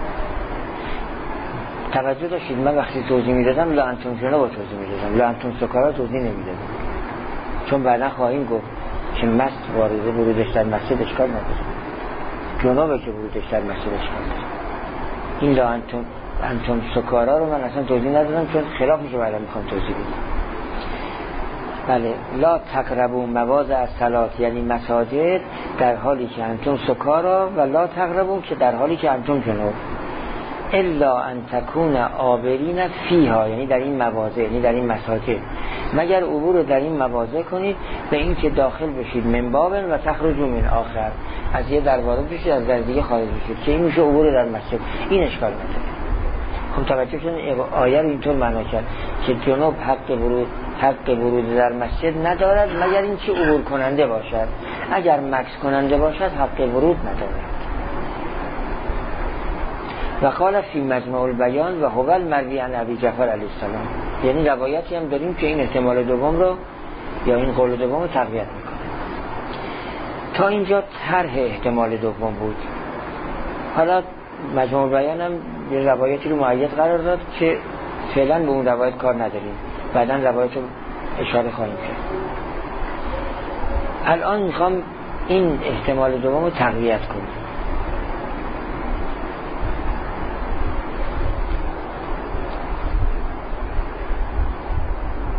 توجه داشتید من وقتی توضیح میدادم لا انتم جنوب رو توضیح میدادم، لا انتم سکارا توضیح نمیدادم، چون بعدا خواهیم گفت که مست وارده ورودش در مسجد اشکال نداره، جنوبه که ورودش در مسجد اشکال داره. این لا انتم انتم سکارا رو من اصلا توضیح ندادم چون خلاف میشه بعدا میخوام توضیح بدم. بله لا تقربوا مواضع الصلاة یعنی مساجد در حالی که انتم سکارا، و لا تقربوا که در حالی که انتم جنوب، الا ان تکون عابرین فیها یعنی در این مواضع، یعنی در این مساجد، مگر عبور رو در این مواضع کنید به این که داخل بشید من باب و تخرجوا من آخر، از یه در وارد بشید از در دیگه خارج بشید، که این میشه عبور در مسجد. این اشکال نداره. خب توجه کنید آیه رو اینطور معنا کرد که جنوب حق ورود حق ورود در مسجد ندارد مگر این که عبور کننده باشد، اگر مکث کننده باشد حق ورود ندارد. و قال فی مجمع البیان و هو المروی عن ابی جعفر علیه السلام، یعنی روایتی هم داریم که این احتمال دوم رو یا این قول دوم رو تقویت میکنه. تا اینجا طرح احتمال دوم بود. حالا مجمع البیان هم یه روایتی رو مؤید قرار داد که فعلا به اون روایت کار نداریم، بعدا روایت رو اشاره خواهیم کرد. الان میخوام این احتمال دوم رو تقویت کنم.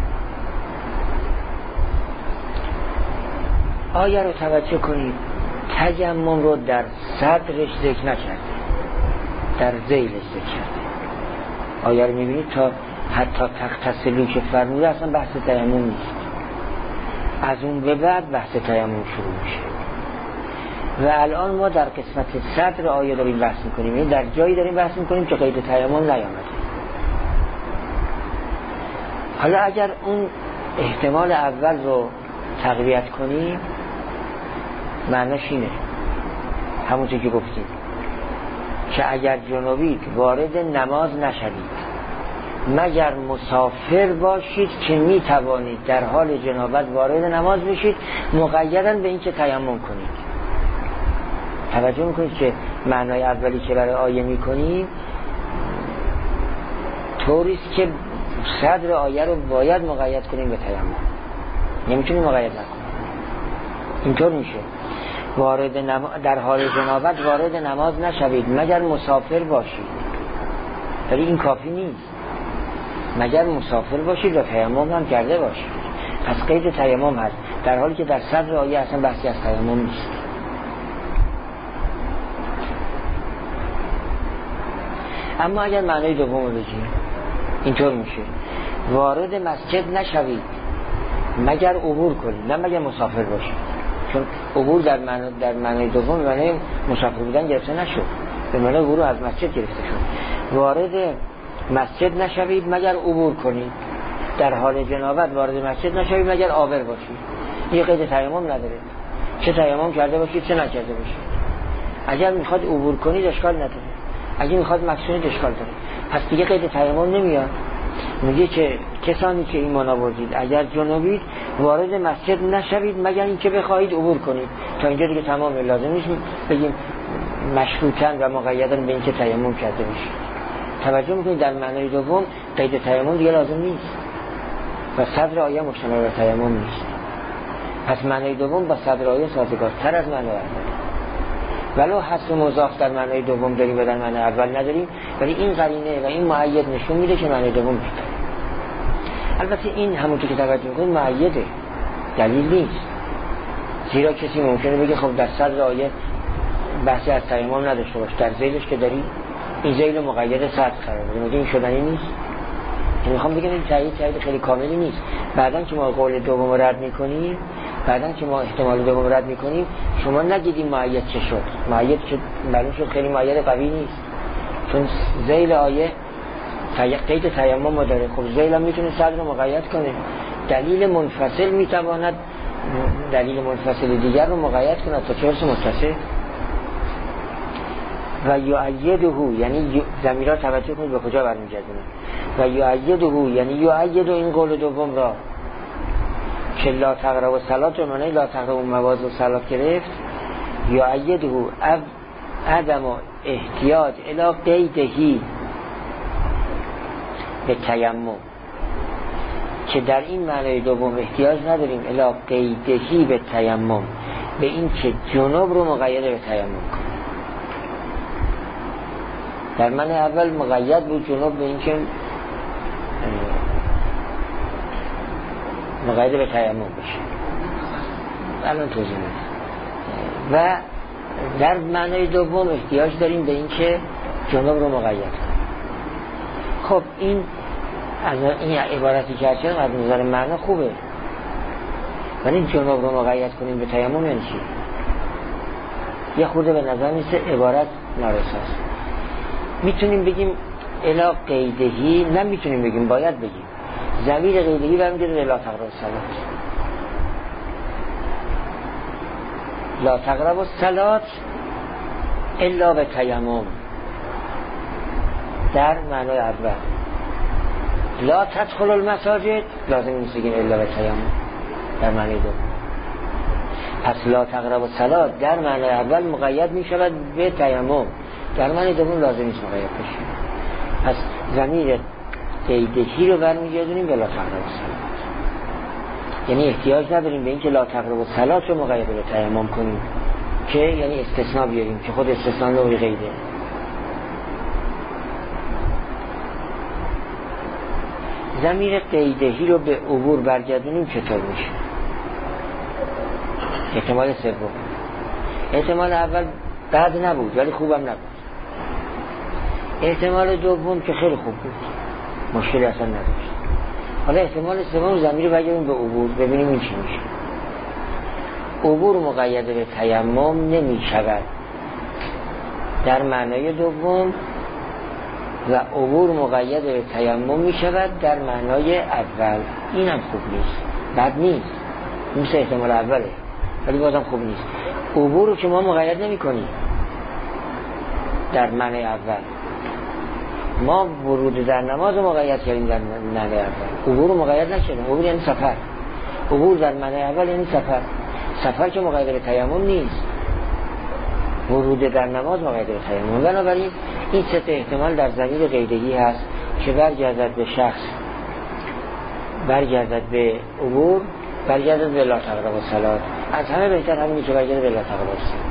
آیه رو توجه کنید، تیمم رو در صدرش ذکر نکرده، در ذیلش ذکر کرده. آیه رو میبینید تا حتی تغتسلوا که فرموده اصلا بحث تیمم نیست، از اون به بعد بحث تیمم شروع میشه. و الان ما در قسمت صدر آیه داریم بحث میکنیم، یعنی در جایی داریم بحث میکنیم که قید تیمم نیامده. حالا اگر اون احتمال اول رو تقویت کنیم معناش اینه همونطور که گفتیم که اگر جنوبید وارد نماز نشوید مگر مسافر باشید که می توانید در حال جنابت وارد نماز بشید، مقیداً به این که تیمم کنید. توجه میکنید که معنای اولی که برای آیه میکنیم طوریست که صدر آیه رو باید مقید کنیم به تیمم، نمیتونیم مقید نکنیم. اینطور میشه وارد نم... در حال جنابت وارد نماز نشوید مگر مسافر باشید، ولی این کافی نیست، مگر مسافر باشید و تیمم هم کرده باشید. پس قید تیمم هست، در حالی که در صدر آیه اصلا بحثی از تیمم نیست. اما اگر معنای دوم رو بگیم اینطور میشه وارد مسجد نشوید مگر عبور کنید، نه مگر مسافر باشید، چون عبور در معنای در معنای دوم معنای مسافر بودن گرفته نشد، به معنای عبور از مسجد گرفته شد. وارد مسجد نشوید مگر عبور کنید، در حال جنابت وارد مسجد نشوید مگر عابر باشید. این قید تیمم نداره، چه تیمم کرده باشید چه نکرده باشید. اگر میخواد عبور کنید اشکال نداره، اگه میخواد مکسونید اشکال داره. پس دیگه قید تیمم نمیاد. میگه که کسانی که ایمان آوردید اگر جنوبید وارد مسجد نشوید مگر اینکه بخواهید عبور کنید. تا اینجا دیگه تمام، لازم نیست بگیم مشروطاً و مقیداً به اینکه تیمم کرده باشید. توجه میکنید در معنای دوم قید تیمم دیگه لازم نیست و صدر آیه مشتمل بر تیمم نیست. پس معنای دوم با صدر آیه سازگارتر از معنای اول. ولو حذف مضاف در معنای دوم داریم و در معنای اول نداریم، ولی این قرینه و این مؤید نشون میده که معنای دوم بیشتره. البته این همونطور که توجه میکنید مؤیده، دلیل نیست. زیرا کسی ممکنه بگه خب در صدر آیه بحثی از تیمم نداشته باش، در ذیلش که داری این ذیل مقید صدر قرار بده، میگه این شدنی نیست. یعنی میخوام بگم این تایید تایید خیلی کاملی نیست. بعدن که ما قول دوم رو رد میکنیم، بعدن که ما احتمال دوم رد میکنیم، شما نگید این مؤید چه شد. مؤید که معلوم شد خیلی مؤید قوی نیست، چون ذیل آیه قید تیمم داره. خب ذیل هم میتونه صدر رو مقید کنه. دلیل منفصل میتواند دلیل منفصل دیگر رو مقید کنه تا چه برسه متصل. و یؤیده، یعنی ضمیرها توجه کنید به کجا برمیگردونه. و یؤیده یعنی یؤید این قول دوم را که لا تقربوا الصلاة و معنی لا تقربوا مواضع الصلاة گرفت. یؤیده عدم احتیاج الی قیدهی به تیمم، که در این معنی دوم احتیاج نداریم الی قیدهی به تیمم، به این که جنوب رو مقید به تیمم کنیم. در معنی اول مقید بود جنوب به این که مقید به تیمم بشه، الان توضیح میدم. و در معنی دوم احتیاج داریم به این که جنوب رو مقید کنیم. خب این از این عبارتی که هستیم از نظر معنی خوبه، ولی جنوب رو مقید کنیم به تیمم یعنی چی؟ یه خورده به نظر میسه عبارت نارساست. میتونیم بگیم الی قیدهی، نه میتونیم بگیم باید بگیم ضمیر قیدهی برمیگرده لا تقربوا الصلاة. لا تقربوا الصلاة الا به تیمم در معنای اول. لا تدخلوا المساجد لازم نیست بگیم الا به تیمم در معنی دوم. پس لا تقربوا الصلاة در معنای اول مقید میشود به تیمم، در معنی دوم لازم نیست مقید بشه. پس ضمیر قیدهی رو برمیگردونیم به لا تقربوا الصلاة، یعنی احتیاج نداریم به این که لا تقربوا الصلاة رو مقید به تیمم کنیم، که یعنی استثناء بیاریم که خود استثناء نوعی قیده. ضمیر قیدهی رو به عبور برگردونیم چطور میشه؟ احتمال سوم احتمال اول بد نبود ولی خوبم نبود. احتمال دوم که خیلی خوب بود، مشکلی اصلا نداشت. حالا احتمال سوم ضمیر برگردیم به عبور، ببینیم این چی میشه. عبور مقید به تیمم نمی شود در معنای دوم و عبور مقید به تیمم می شود در معنای اول. اینم خوب نیست، بد نیست، مثل احتمال اوله ولی بازم خوب نیست. عبور رو که ما مقید نمی کنیم در معنای اول، ما ورود در نماز مقید کردیم در معنای اول، عبور رو مقید نشدیم. عبور یعنی سفر، عبور در معنای اول یعنی سفر. سفر که مقید به تیمم نیست، ورود در نماز مقید به تیمم. بنابراین این سه احتمال در ضمیر غیره‌ای هست که برگردد به شخص، برگردد به عبور، برگردد به لا تقربوا الصلاة. از همه بهتر همینی که برگردد به لا تقربوا الصلاة.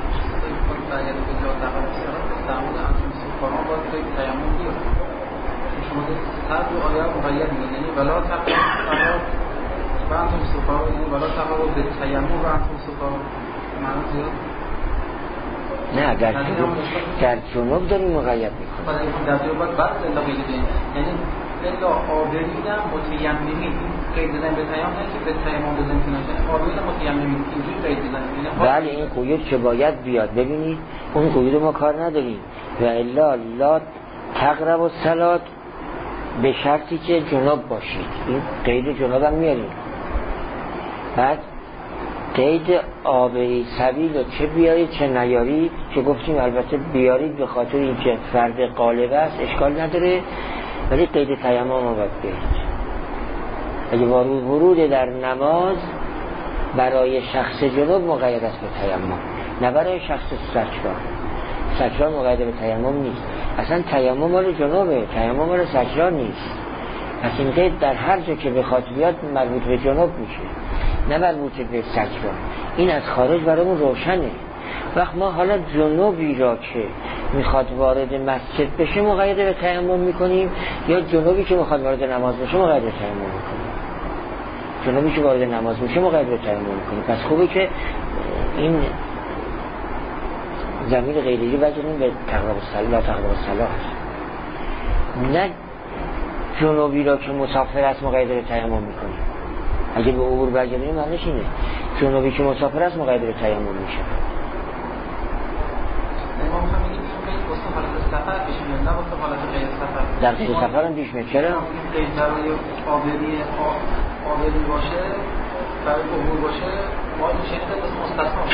شما صد آیه مقید می‌گید، یعنی ولا تقربوا الصلاة و انتم سکارا، یعنی ولا تقربوا بالتیمم و انتم سکارا. معنی زیاد نه، در جنوب در جنوب داریم مقید میکنیم. در جنوب باید بعد الا بگیدیم، یعنی الا آبرینم متیممین قید بزنیم به تیمم، نه که به تیمم بزنیم که نشنه آبرینم متیممین اینجوری قید بزنیم. بله این قید که باید بیاد. ببینید اون قید ما کار نداریم. و الا لا تقربوا الصلاة به شرطی که جنوب باشید. این قید جنوب هم میاریم. بعد قید آبری سبیل رو چه بیارید چه نیارید، که گفتیم البته بیارید به خاطر اینکه فرد غالب است اشکال نداره، ولی قید تیمم رو باید بیارید. اگه ورود در نماز برای شخص جنوب مقید است به تیمم، نه برای شخص سکران. سکران مقید به تیمم نیست. اصلا تیمم مال جنوبه، تیمم مال سکران نیست. پس این قید در هر جا که بخواد بیاد مربوط به جنوب میشه، نه مربوط به سکران. این از خارج برامون روشنه. وقت ما حالا جنوبی را که میخواد وارد مسجد بشه مقید به تیمم میکنیم، یا جنوبی که میخواد وارد نماز بشه مقید به تیمم میکنیم. جنوبی که وارد نماز میشه مقید به تیمم میکنیم. پس خوبه که این ضمیر غیری بگیریم به تقرب الصلاة، تقرب الصلاة. نه جنوبی را که مسافر است مقید به تیمم میکنیم. اگه به عبور برگردیم معنیش اینه جنوبی که مسافر است مقید به تیمم میشه. امام هم میگه این واسه حالت سفر پیش میاد، نه واسه حالت غیر سفر. در غیر سفر هم پیش میاد. چرا؟ این برای آبری آبری باشه، برای عبور باشه، باید میشه این قسم مستثنا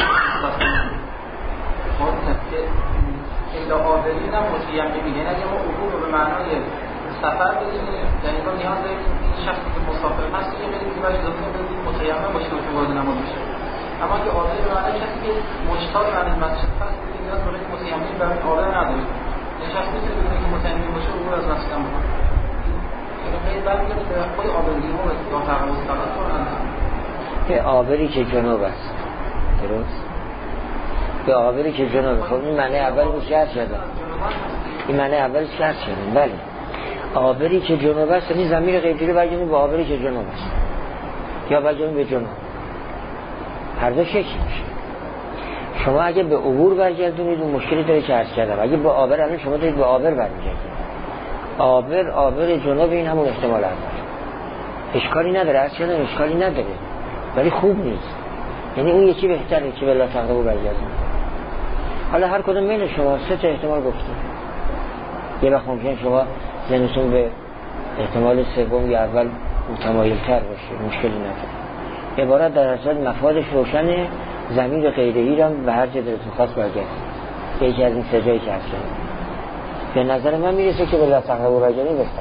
باید که الا آبری هم متیمم میگه. اگه ما عبور رو به معنای سفر بدونیم، یعنی ما نیاز داریم این شخصی که مسافر هست یه بدونیم که برای اضافه بدونیم متیمم باشه که وارد نماز میشه. اما که آبری به معنای شخصی که مشتاق از مسجد هست بدونیم نیاز برای متیمم برای آبر نداریم. یه شخص میتونه بدونیم که متیمم باشه عبور از مسجد هم بکنه. این خیلی برمیگرده به خود آبری ما یا تقرب الصلاة کنن. به آبری که جنوب است. درست؟ به آبری که جنوب. خب این معنی اولش شرط شده. این معنی اولش شرط شده. بله. آبری که جنوب است، یعنی ضمیر غیری برگردیم به آبری که جنوب است یا برگردیم به جنوب. هر دو شکل میشه. شما اگه به عبور برگردونید اون مشکلی داره که عرض کردم. اگه به آبر الان شما دارید به آبر برمیگردید. آبر آبر جنوب این همون احتمال اول. اشکالی نداره، عرض کردم اشکالی نداره. ولی خوب نیست. یعنی اون یکی بهتره که به لا تقربوا برگردید. حالا هر کدوم میل شما سه تا احتمال گفتیم. یه وقت ممکن شما ذهنتون به احتمال سوم یا اول متمایل تر باشه، مشکلی نداره. عبارت در اصل مفادش روشنه. ضمیر غیره‌ای را به هر جا دلتون خواست برگردید. یکی از این سه جایی که هست. به نظر من میرسه که به لا تقربوا برگردید بهتره.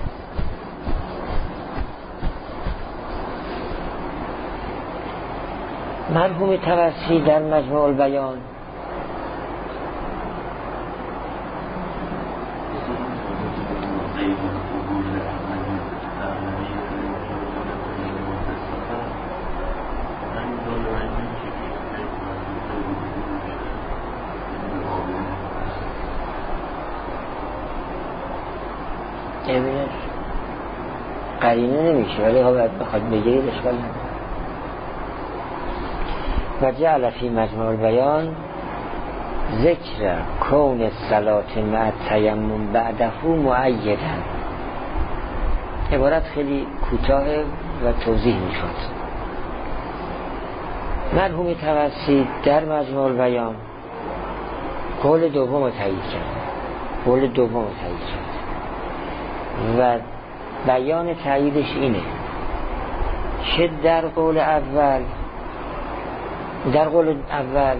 مرحوم توصی در مجموع البیان ببینید قرینه نمیشه، ولی ها باید بخواد بگیرید اشکال نداره. و جعل فی مجموع البیان ذکر کون الصلاة مع تیمم بعده مؤیدا. عبارت خیلی کوتاه و توضیح میشد. مرحوم توسطی در مجموع البیان قول دوم رو تایید کرد، قول دوم رو تایید کرد و بیان تاییدش اینه چه در قول اول، در قول اول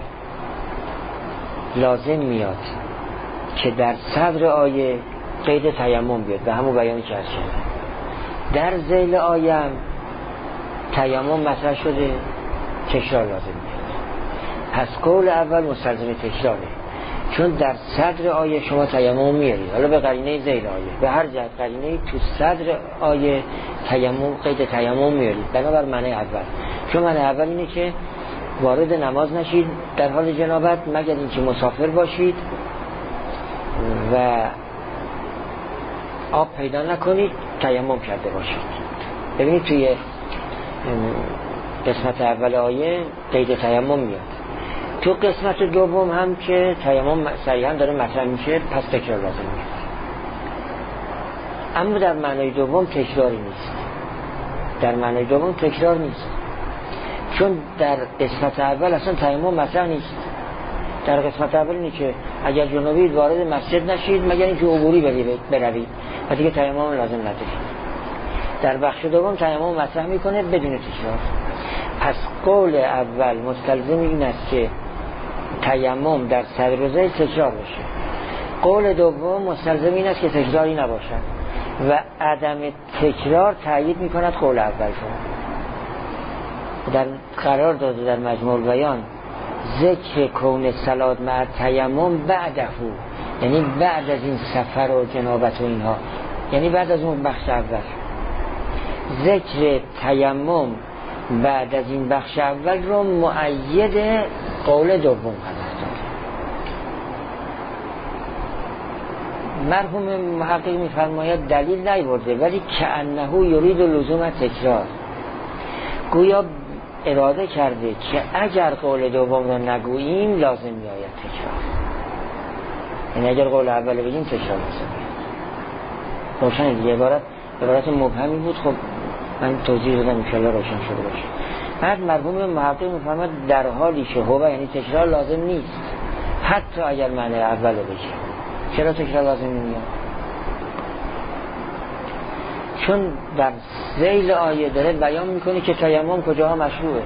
لازم میاد که در صدر آیه قید تیمم بیاد به همون بیانی که هست شده. در ذیل آیه هم تیمم مطرح شده، تکرار لازم میاد. پس قول اول مستلزم تکراره، چون در صدر آیه شما تیمم میارید، حالا به قرینه ذیل آیه، به هر جهت قرینه تو صدر آیه تیمم، قید تیمم میارید بنابر معنی اول. چون معنی اول اینه که وارد نماز نشید در حال جنابت مگر اینکه مسافر باشید و آب پیدا نکنید تیمم کرده باشید. ببینید توی قسمت اول آیه قید تیمم میاد، تو قسمت دوم هم که تیمم صریحا داره مطرح میشه پس تکرار لازم میاد. اما در معنی دوم تکراری نیست، در معنی دوم تکرار نیست، چون در قسمت اول اصلا تیمم مطرح نیست. در قسمت اول اینه که اگر جنوبید وارد مسجد نشید مگر اینکه عبوری بروید و دیگه تیمم لازم ندارید. در بخش دوم تیمم مطرح میکنه بدون تکرار. پس قول اول مستلزم این است که تیمم در صدر و ذیل تکرار بشه. قول دوم مستلزم این است که تکراری نباشد و عدم تکرار تایید میکند قول اول شد. در قرار داده در مجموع بیان ذکر کون صلات مع تیمم بعده، یعنی بعد از این سفر و جنابت و اینها، یعنی بعد از اون بخش اول. ذکر تیمم بعد از این بخش اول رو مؤید قول دوم قرار داد. مرحوم محقق می‌فرماید دلیل نیاورده ولی کأنه یرید لزوم تکرار، گویا اراده کرده که اگر قول دوم رو نگوییم لازم میآید تکرار، یعنی اگر قول اول بگیم تکرار لازم میاد. روشن دیگه، عبارت عبارت مبهمی بود. خب من توضیح دادم ان شاءالله روشن شده باشه. بعد مرحوم محقق میفهمد در حالی که هو یعنی تکرار لازم نیست حتی اگر معنی اول بگیم. چرا تکرار لازم نمیاد؟ چون در ذیل آیه داره بیان میکنه که تیمم کجاها مشروعه.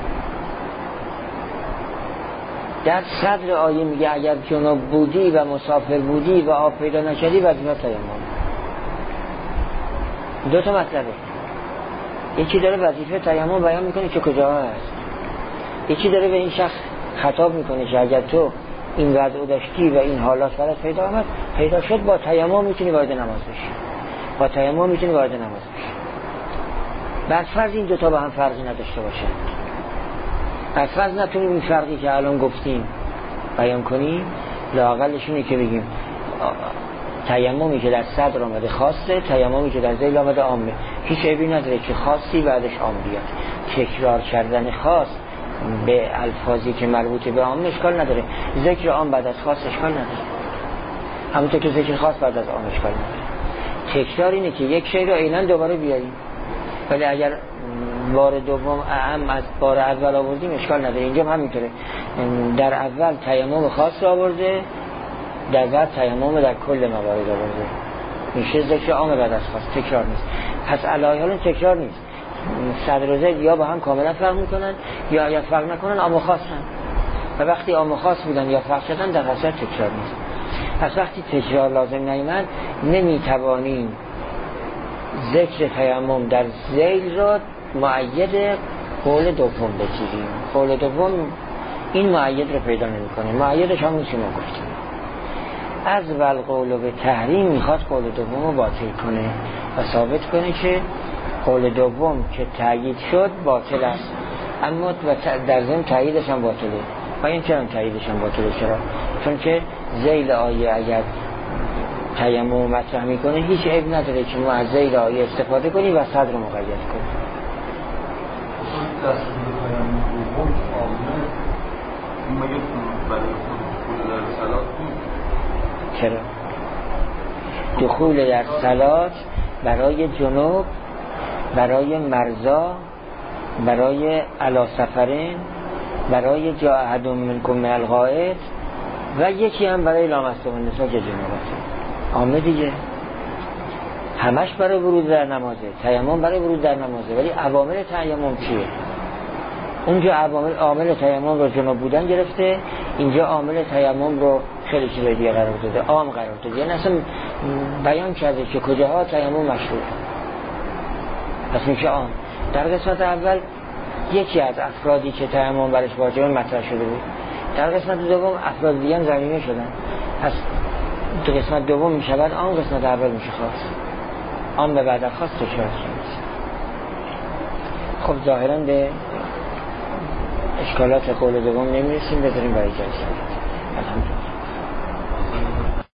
در صدر آیه میگه اگر جنوب بودی و مسافر بودی و آب پیدا نکردی وظیفه تیمم. دو تا مطلبه، یکی داره وظیفه تیمم بیان میکنه که کجاها هست، یکی داره به این شخص خطاب میکنه که اگر تو این وضع داشتی و این حالات برات پیدا آمد پیدا شد با تیمم میتونی وارد نماز بشی، با تیمم میتونی وارد نماز بشی. بس فرض این دوتا با هم فرقی نداشته باشه، بس فرض نتونیم این فرقی که الان گفتیم بیان کنیم، لااقلش اینه که بگیم تیممی که در صدر آمده خاصه، تیممی که در ذیل آمده عامه. هیچ عیبی نداره که خاصی بعدش عام بیاد. تکرار کردن خاص به الفاظی که مربوط به عام اشکال نداره، ذکر عام بعد از خاص اشکال نداره، همونطور که ذکر خاص بعد از عام اشکال نداره. تکرار اینه که یک شی رو عیناً دوباره بیاریم، ولی اگر بار دوم اعم از بار اول آوردیم اشکال نداره. اینجا هم همینطوره، در اول تیمم خاص آورده، در بعد تیمم در کل موارد آورده، میشه ذکر عام بعد از خاص، تکرار نیست. پس علاوه حال تکرار نیست. صدر و ذیل یا با هم کاملا فرق میکنن یا یا فرق نکنن، عام و خاصن، و وقتی عام و خاص بودن یا فرق شدن در اصل تکرار نیست. پس وقتی تکرار لازم نیامد نمیتوانیم ذکر تیمم در ذیل را مؤید قول دوم بگیریم. قول دوم این مؤید رو پیدا نمیکنه، مؤیدش همون چی ما گفتیم. از والقول به تحریم میخواد قول دوم رو باطل کنه و ثابت کنه که قول دوم که تایید شد باطل است، اما در ضمن تاییدش هم باطله. و این چرا تاییدش هم باطله؟ چرا؟ چون که ذیل آیه اگر تیمم مطرح میکنه هیچ عیب نداره که ما از ذیل آیه استفاده کنیم و صدر رو مقید کنیم. ما یک برای چرا؟ دخول در صلات برای جنوب، برای مرزا، برای علا سفرین، برای جا احد منکم من الغائط و یکی هم برای لامستم النساء که جنوبت عامه دیگه. همش برای ورود در نمازه، تیمم برای ورود در نمازه، ولی عوامل تیمم چیه؟ اونجا عوامل عامل تیمم رو جنوب بودن گرفته، اینجا عامل تیمم رو خیلی چیزای دیگه قرار داده، عام قرار داده. یعنی اصلا بیان کرده که کجاها تیمم مشروع، پس میشه عام. در قسمت اول یکی از افرادی که تیمم برش واجبه مطرح شده بود، در قسمت دوم افراد دیگه هم ضمیمه شدن، پس تو قسمت دوم میشه بعد عام، قسمت اول میشه خاص. عام به بعد خاص تو شد. خب ظاهرا به اشکالات قول دوم نمیرسیم، بذاریم برای جلسه. الحمدلله.